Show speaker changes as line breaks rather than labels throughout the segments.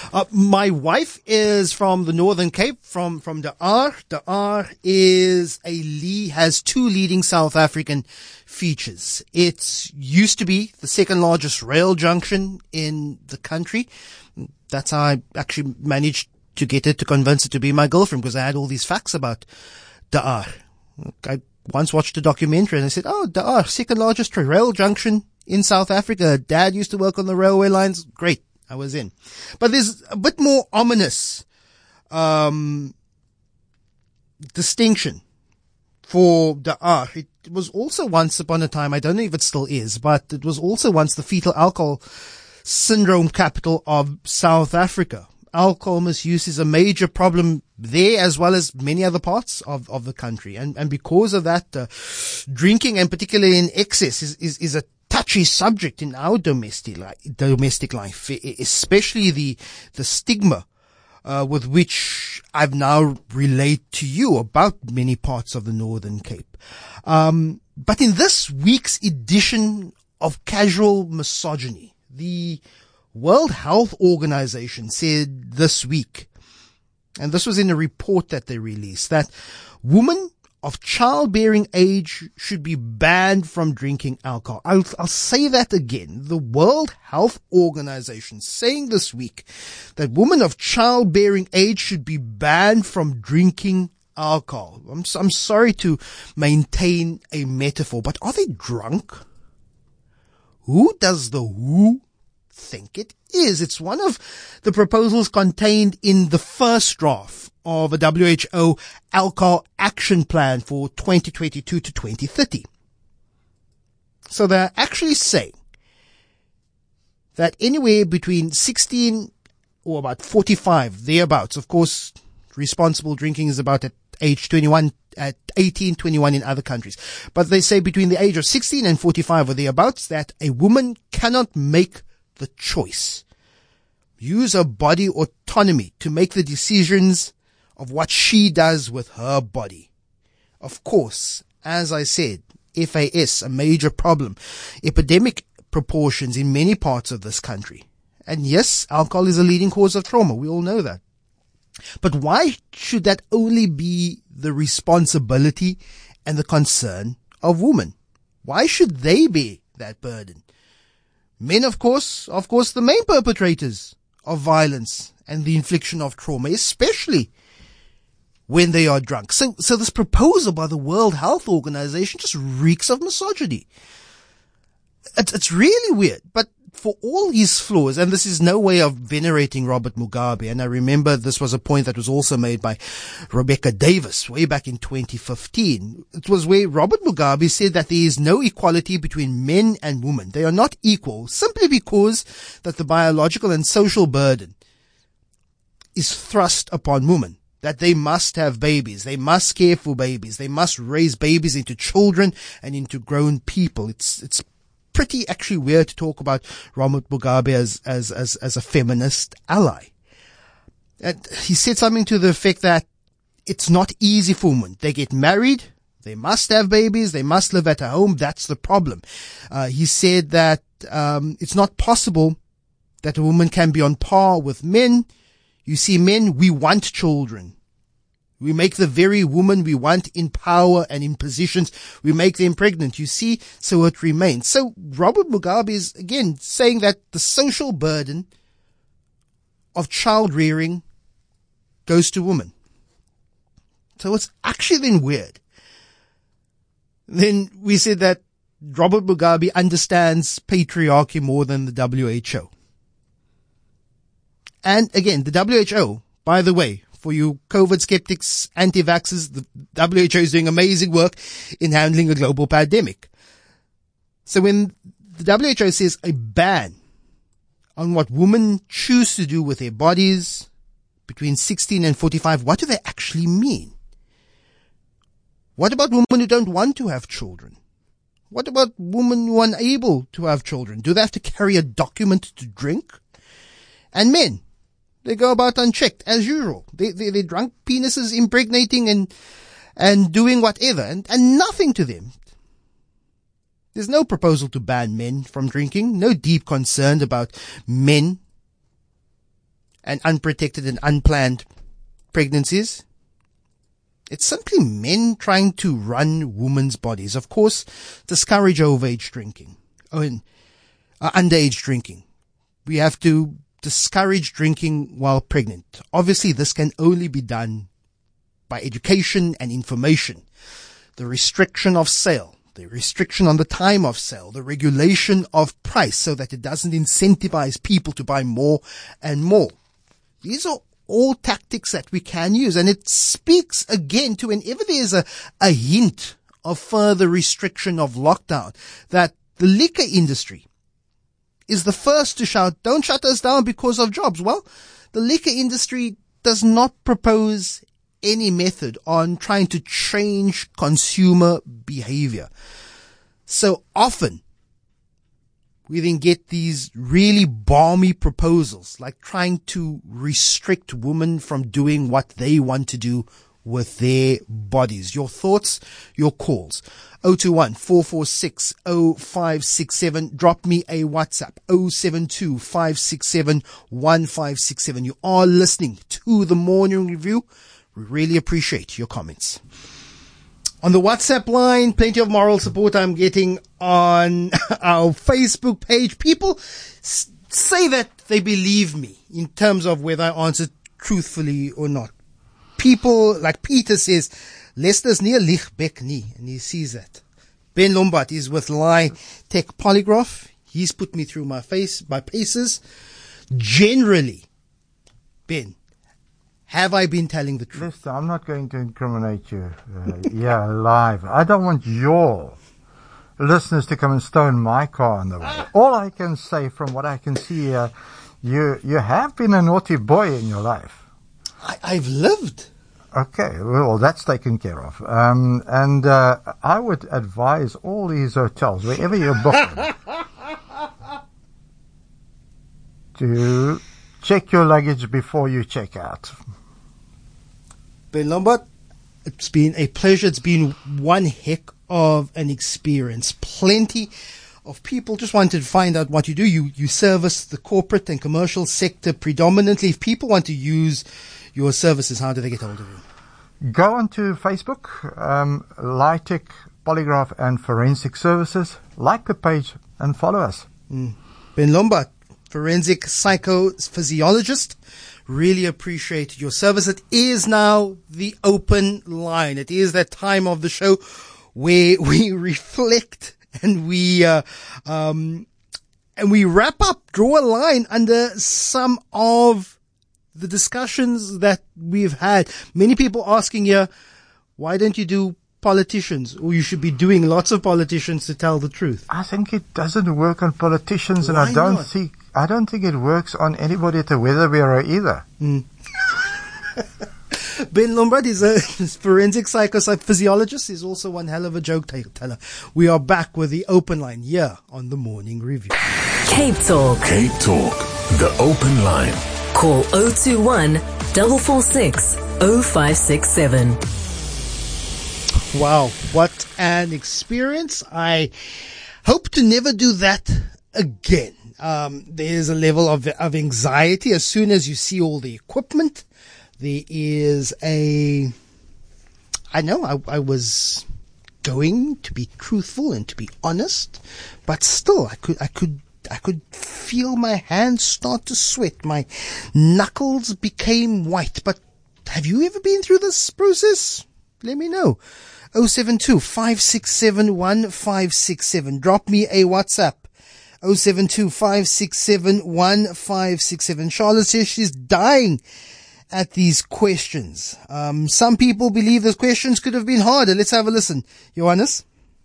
My wife is from the Northern Cape, from De Aar. De Aar has two leading South African features. It used to be the second largest rail junction in the country. That's how I actually managed to get her to convince her to be my girlfriend, because I had all these facts about De Aar. I once watched a documentary and I said, oh, De Aar, second largest rail junction in South Africa. Dad used to work on the railway lines. Great. I was in. But there's a bit more ominous distinction for De Aar. It was also once upon a time, I don't know if it still is, but it was also once the fetal alcohol syndrome capital of South Africa. Alcohol misuse is a major problem there, as well as many other parts of the country. And because of that, drinking, and particularly in excess, is a touchy subject in our domestic life, especially the stigma with which I've now relayed to you about many parts of the Northern Cape. But in this week's edition of Casual Misogyny, the World Health Organization said this week, and this was in a report that they released, that women of childbearing age should be banned from drinking alcohol. I'll say that again. The World Health Organization saying this week that women of childbearing age should be banned from drinking alcohol. I'm sorry to maintain a metaphor, but are they drunk? Who does the WHO think it is? It's one of the proposals contained in the first draft of a WHO alcohol action plan for 2022 to 2030. So they're actually saying that anywhere between 16 or about 45, thereabouts. Of course, responsible drinking is about at age 21, at 18, 21 in other countries. But they say between the age of 16 and 45 or thereabouts that a woman cannot make the choice, use her body autonomy to make the decisions of what she does with her body. Of course, as I said, FAS, a major problem, epidemic proportions in many parts of this country. And yes, alcohol is a leading cause of trauma. We all know that. But why should that only be the responsibility and the concern of women? Why should they bear that burden? Men, of course, the main perpetrators of violence and the infliction of trauma, especially when they are drunk. So this proposal by the World Health Organization just reeks of misogyny. It's really weird, but for all his flaws, and this is no way of venerating Robert Mugabe, and I remember this was a point that was also made by Rebecca Davis way back in 2015. It was where Robert Mugabe said that there is no equality between men and women. They are not equal simply because that the biological and social burden is thrust upon women. That they must have babies, they must care for babies, they must raise babies into children and into grown people. It's pretty actually weird to talk about Robert Mugabe as a feminist ally. And he said something to the effect that it's not easy for women. They get married, they must have babies, they must live at home. That's the problem. He said that it's not possible that a woman can be on par with men. You see, men, we want children. We make the very woman we want in power and in positions. We make them pregnant, you see, so it remains. So Robert Mugabe is, again, saying that the social burden of child rearing goes to women. So it's actually then weird. Then we said that Robert Mugabe understands patriarchy more than the WHO. And again, the WHO, by the way, for you COVID skeptics, anti-vaxxers, the WHO is doing amazing work in handling a global pandemic. So when the WHO says a ban on what women choose to do with their bodies between 16 and 45, what do they actually mean? What about women who don't want to have children? What about women who are unable to have children? Do they have to carry a document to drink? And men, they go about unchecked as usual. They're drunk penises impregnating and doing whatever and nothing to them. There's no proposal to ban men from drinking, no deep concern about men and unprotected and unplanned pregnancies. It's simply men trying to run women's bodies. Of course, discourage overage drinking and underage drinking. We have to discourage drinking while pregnant. Obviously, this can only be done by education and information. The restriction of sale, the restriction on the time of sale, the regulation of price so that it doesn't incentivize people to buy more and more. These are all tactics that we can use, and it speaks again to whenever there's a hint of further restriction of lockdown, that the liquor industry is the first to shout, don't shut us down because of jobs. Well, the liquor industry does not propose any method on trying to change consumer behavior. So often, we then get these really balmy proposals, like trying to restrict women from doing what they want to do with their bodies. Your thoughts, your calls. 021-446-0567. Drop me a WhatsApp. 072-567-1567. You are listening to the Morning Review. We really appreciate your comments. On the WhatsApp line, plenty of moral support I'm getting on our Facebook page. People say that they believe me in terms of whether I answered truthfully or not. People, like Peter says, Leicester's near Lichbeck nie, and he sees that. Ben Lombard is with Lie Tech Polygraph. He's put me through my paces. Generally, Ben, have I been telling the truth?
Listen, I'm not going to incriminate you. Live. I don't want your listeners to come and stone my car on the way. All I can say from what I can see here, you have been a naughty boy in your life.
I've lived.
Okay, well, that's taken care of. And I would advise all these hotels, wherever you book them, to check your luggage before you check out.
Ben Lombard, it's been a pleasure. It's been one heck of an experience. Plenty of people just wanted to find out what you do. You service the corporate and commercial sector predominantly. If people want to use your services, how do they get hold of you?
Go onto Facebook, Lytech Polygraph and Forensic Services. Like the page and follow us.
Ben Lombard, forensic psychophysiologist. Really appreciate your service. It is now the open line. It is that time of the show where we reflect and we wrap up, draw a line under some of the discussions that we've had. Many people asking here, why don't you do politicians? Or you should be doing lots of politicians to tell the truth.
I think it doesn't work on politicians, and I don't think it works on anybody at the Weather Bureau either.
Ben Lombard is a forensic psychophysiologist. He's also one hell of a joke teller. We are back with the open line here on the Morning Review.
Cape Talk.
Cape Talk, the open line.
Call 021 446 0567.
Wow, what an experience. I hope to never do that again. There's a level of anxiety as soon as you see all the equipment. There is I was going to be truthful and to be honest, but still I could feel my hands start to sweat. My knuckles became white. But have you ever been through this process? Let me know. 072-567-1567. Drop me a WhatsApp. 072-567-1567. Charlotte says she's dying at these questions. Some people believe the questions could have been harder. Let's have a listen. Johannes?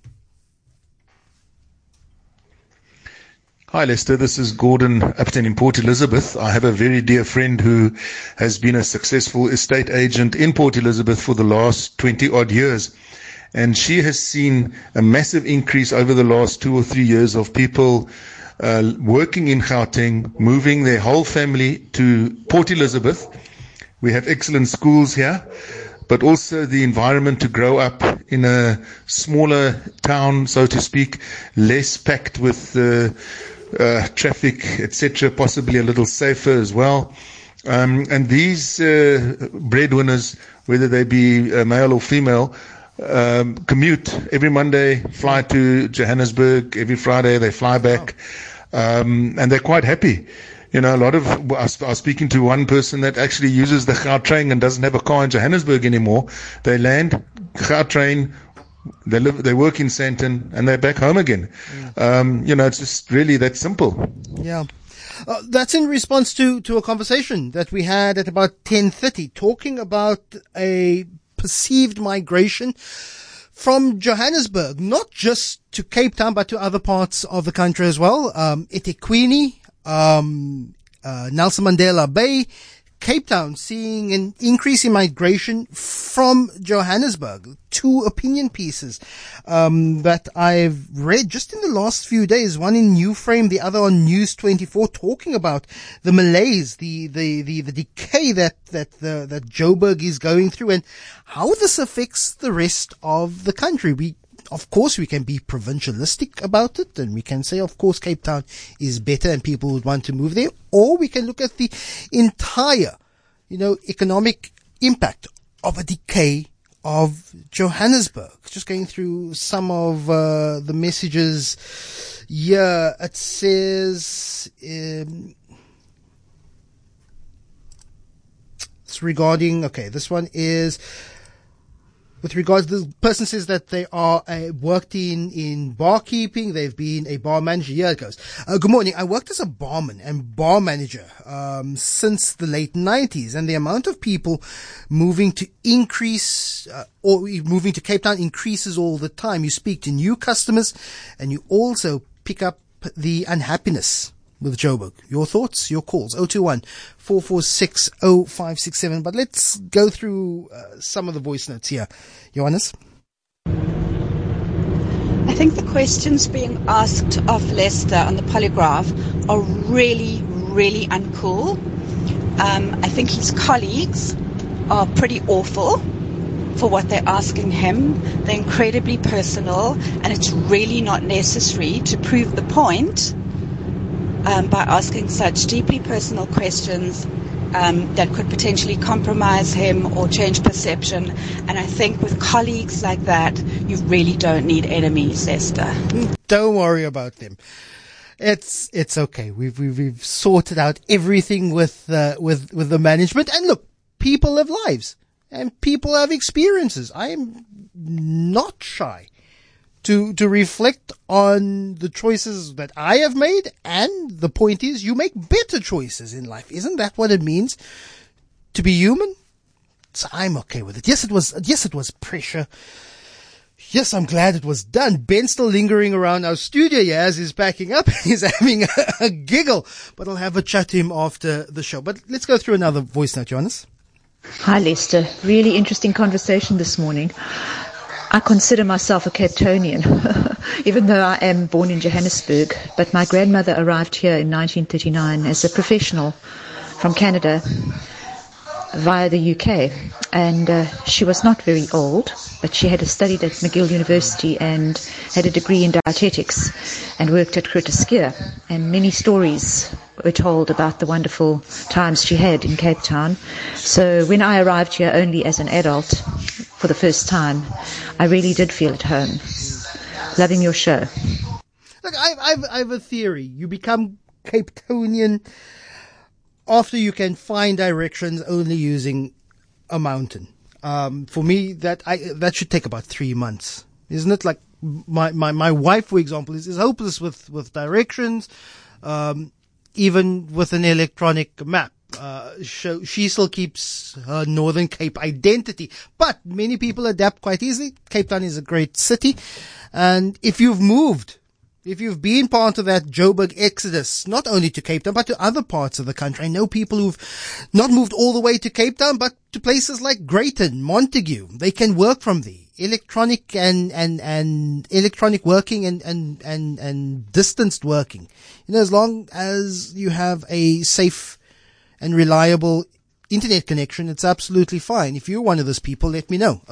Hi, Lester. This is Gordon Upton in Port Elizabeth. I have a very dear friend who has been a successful estate agent in Port Elizabeth for the last 20-odd years. And she has seen a massive increase over the last 2 or 3 years of people working in Gauteng, moving their whole family to Port Elizabeth. We have excellent schools here, but also the environment to grow up in a smaller town, so to speak, less packed with traffic, etc., possibly a little safer as well. And these breadwinners, whether they be male or female, commute every Monday, fly to Johannesburg. Every Friday they fly back, and they're quite happy. You know, a lot of, I was speaking to one person that actually uses the Gautrain and doesn't have a car in Johannesburg anymore. They land Gautrain, they work in Sandton, and they're back home again. You know, it's just really that simple.
Yeah. That's in response to a conversation that we had at about 10:30, talking about a perceived migration from Johannesburg, not just to Cape Town, but to other parts of the country as well. eThekwini, Nelson Mandela Bay, Cape Town, seeing an increase in migration from Johannesburg. Two opinion pieces that I've read just in the last few days, one in New Frame, the other on News 24, talking about the malaise, the decay that Joburg is going through, and how this affects the rest of the country. Of course, we can be provincialistic about it, and we can say, of course, Cape Town is better and people would want to move there. Or we can look at the entire, economic impact of a decay of Johannesburg. Just going through some of the messages here. It says it's regarding, this one is with regards, the person says that they are worked in barkeeping. They've been a bar manager. Here it goes. Good morning. I worked as a barman and bar manager since the late 90s, and the amount of people moving to moving to Cape Town increases all the time. You speak to new customers, and you also pick up the unhappiness with Joburg. Your thoughts, your calls, 021-446-0567. But let's go through some of the voice notes here. Johannes?
I think the questions being asked of Lester on the polygraph are really, really uncool. I think his colleagues are pretty awful for what they're asking him. They're incredibly personal, and it's really not necessary to prove the point by asking such deeply personal questions that could potentially compromise him or change perception. And I think with colleagues like that, you really don't need enemies, Esther.
Don't worry about them. It's okay. We've sorted out everything with the management. And look, people have lives and people have experiences. I am not shy to reflect on the choices that I have made, and the point is, you make better choices in life. Isn't that what it means to be human? So I'm okay with it. Yes, it was pressure. Yes, I'm glad it was done. Ben's still lingering around our studio here as he's packing up. He's having a giggle, but I'll have a chat to him after the show. But let's go through another voice note, Johannes.
Hi, Lester. Really interesting conversation this morning. I consider myself a Cape Townian, even though I am born in Johannesburg. But my grandmother arrived here in 1939 as a professional from Canada via the UK. And she was not very old, but she had studied at McGill University and had a degree in dietetics and worked at Curtis Gear. And many stories were told about the wonderful times she had in Cape Town. So when I arrived here only as an adult for the first time, I really did feel at home. Loving your show.
Look, I have a theory. You become Cape Townian after you can find directions only using a mountain. For me, that should take about 3 months, isn't it? Like my wife, for example, is hopeless with directions, even with an electronic map. She still keeps her Northern Cape identity, but many people adapt quite easily. Cape Town is a great city, and if you've been part of that Joburg exodus, not only to Cape Town, but to other parts of the country. I know people who've not moved all the way to Cape Town, but to places like Greyton, Montague. They can work from there. Electronic and electronic working and distanced working. As long as you have a safe and reliable internet connection, it's absolutely fine. If you're one of those people, let me know.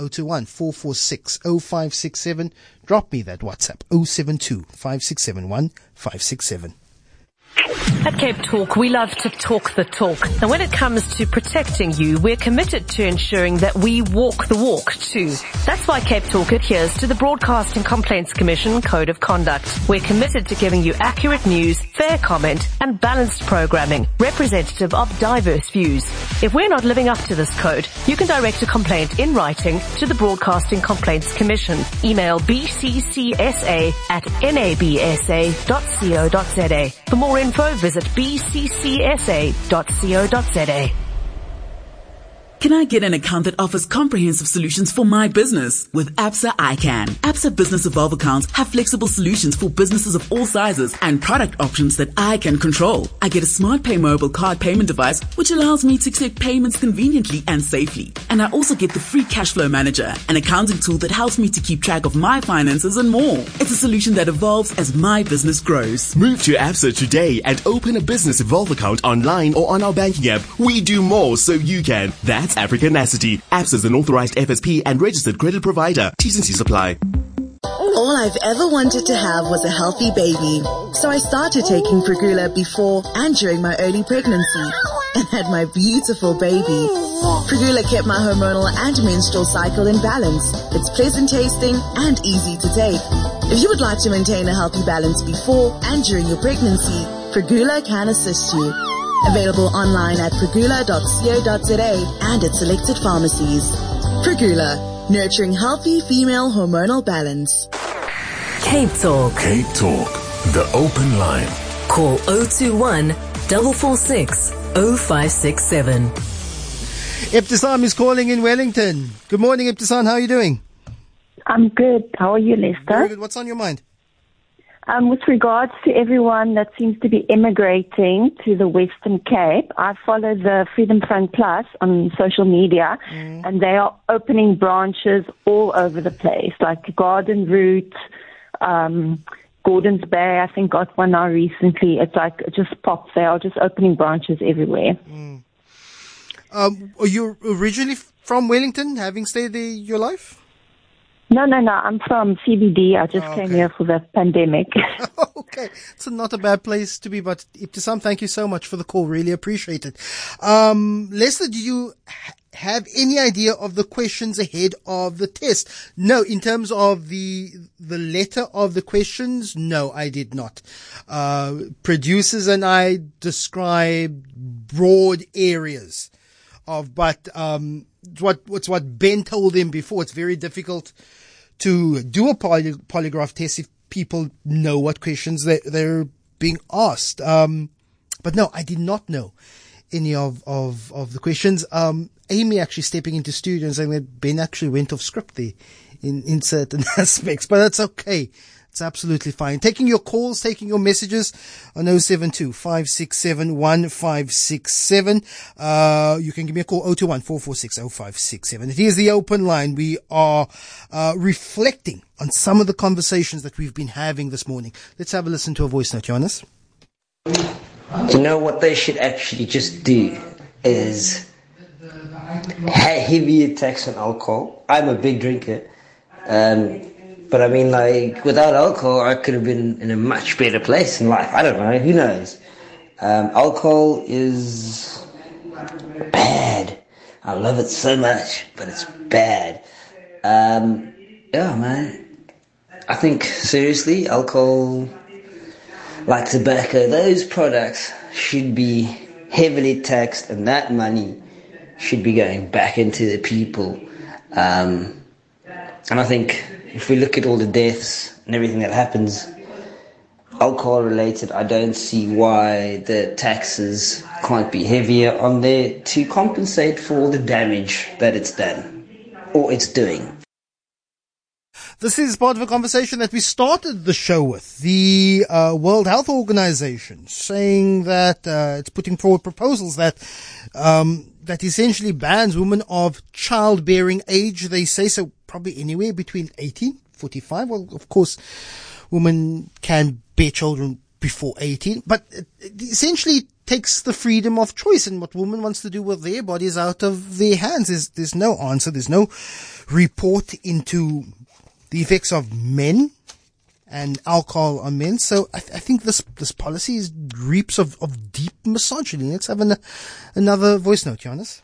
021-446-0567. Drop me that WhatsApp. 072-567-1567.
At Cape Talk, we love to talk the talk. And when it comes to protecting you, we're committed to ensuring that we walk the walk too. That's why Cape Talk adheres to the Broadcasting Complaints Commission Code of Conduct. We're committed to giving you accurate news, fair comment, and balanced programming, representative of diverse views. If we're not living up to this code, you can direct a complaint in writing to the Broadcasting Complaints Commission. Email bccsa@nabsa.co.za. For more info, visit bccsa.co.za.
Can I get an account that offers comprehensive solutions for my business? With Absa, I can. Absa Business Evolve accounts have flexible solutions for businesses of all sizes and product options that I can control. I get a Smart Pay mobile card payment device, which allows me to accept payments conveniently and safely. And I also get the free Cash Flow Manager, an accounting tool that helps me to keep track of my finances and more. It's a solution that evolves as my business grows.
Move to Absa today and open a Business Evolve account online or on our banking app. We do more so you can. That's Africanacity. Absa is an authorized FSP and registered credit provider. T's and C's apply.
All I've ever wanted to have was a healthy baby. So I started taking Progula before and during my early pregnancy and had my beautiful baby. Progula kept my hormonal and menstrual cycle in balance. It's pleasant tasting and easy to take. If you would like to maintain a healthy balance before and during your pregnancy, Progula can assist you. Available online at progula.co.za and at selected pharmacies. Progula, nurturing healthy female hormonal balance.
Cape Talk.
Cape Talk, the open line.
Call 021 446 0567.
Ibtisam is calling in Wellington. Good morning, Ibtisam. How are you doing?
I'm good. How are you, Lester?
Very good. What's on your mind?
With regards to everyone that seems to be immigrating to the Western Cape, I follow the Freedom Front Plus on social media, and they are opening branches all over the place, like Garden Route, Gordons Bay, I think got one now recently. It's like, it just pops. They are just opening branches everywhere.
Are you originally from Wellington, having stayed there your life?
No. I'm from CBD. I just came here for the pandemic.
Okay. It's not a bad place to be, but Ibtisam, thank you so much for the call. Really appreciate it. Lester, do you have any idea of the questions ahead of the test? No, in terms of the letter of the questions, no, I did not. Producers and I described broad areas of, but, what Ben told them before. It's very difficult to do a polygraph test if people know what questions they're being asked. But no, I did not know any of the questions. Amy actually stepping into studio and saying that Ben actually went off script there in certain aspects, but that's okay. It's absolutely fine. Taking your calls, taking your messages on 072-567-1567. You can give me a call 021-446-0567. It is the open line. We are reflecting on some of the conversations that we've been having this morning. Let's have a listen to a voice note, Johannes.
You know what they should actually just do is heavier tax on alcohol. I'm a big drinker. But I mean, like, without alcohol, I could have been in a much better place in life. I don't know. Who knows? Alcohol is bad. I love it so much, but it's bad. Yeah, man. I think, seriously, alcohol, like tobacco, those products should be heavily taxed, and that money should be going back into the people. And I think if we look at all the deaths and everything that happens alcohol related, I don't see why the taxes can't be heavier on there to compensate for all the damage that it's done or it's doing.
This is part of a conversation that we started the show with. The World Health Organization saying that it's putting forward proposals that that essentially bans women of childbearing age. They say so probably anywhere between 18, 45. Well, of course, women can bear children before 18, but it essentially takes the freedom of choice, and what women wants to do with their bodies out of their hands. There's no answer. There's no report into the effects of men and alcohol on men. So I think this policy reaps of deep misogyny. Let's have another voice note, Johannes.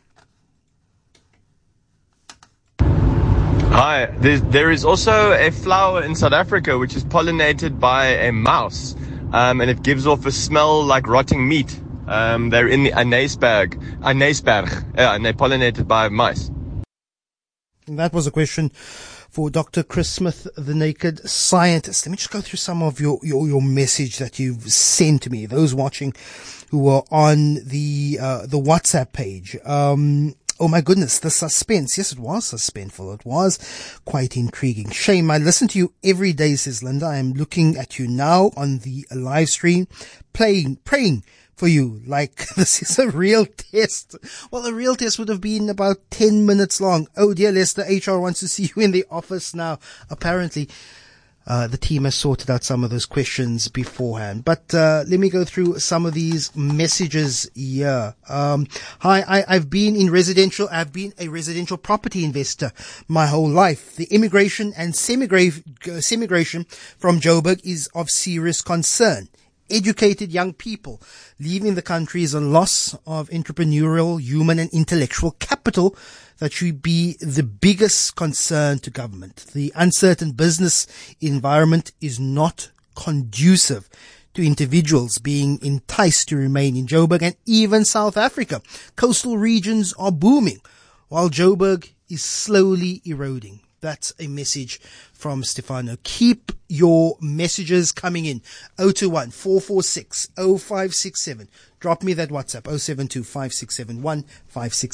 Hi, there is also a flower in South Africa which is pollinated by a mouse, and it gives off a smell like rotting meat. They're in the Aneesberg, and they're pollinated by mice.
And that was a question for Dr. Chris Smith, the Naked Scientist. Let me just go through some of your message that you've sent to me. Those watching who are on the WhatsApp page. Oh my goodness, the suspense. Yes, it was suspenseful. It was quite intriguing. Shame, I listen to you every day, says Linda. I am looking at you now on the live stream, praying for you like this is a real test. Well, a real test would have been about 10 minutes long. Oh dear, Lester, HR wants to see you in the office now. Apparently, the team has sorted out some of those questions beforehand. But let me go through some of these messages here. Hi, I've been a residential property investor my whole life. The immigration and semigration from Joburg is of serious concern. Educated young people leaving the country is a loss of entrepreneurial, human and intellectual capital that should be the biggest concern to government. The uncertain business environment is not conducive to individuals being enticed to remain in Joburg and even South Africa. Coastal regions are booming while Joburg is slowly eroding. That's a message from Stefano. Keep your messages coming in. 021 446 0567. Drop me that WhatsApp 072 567 1567.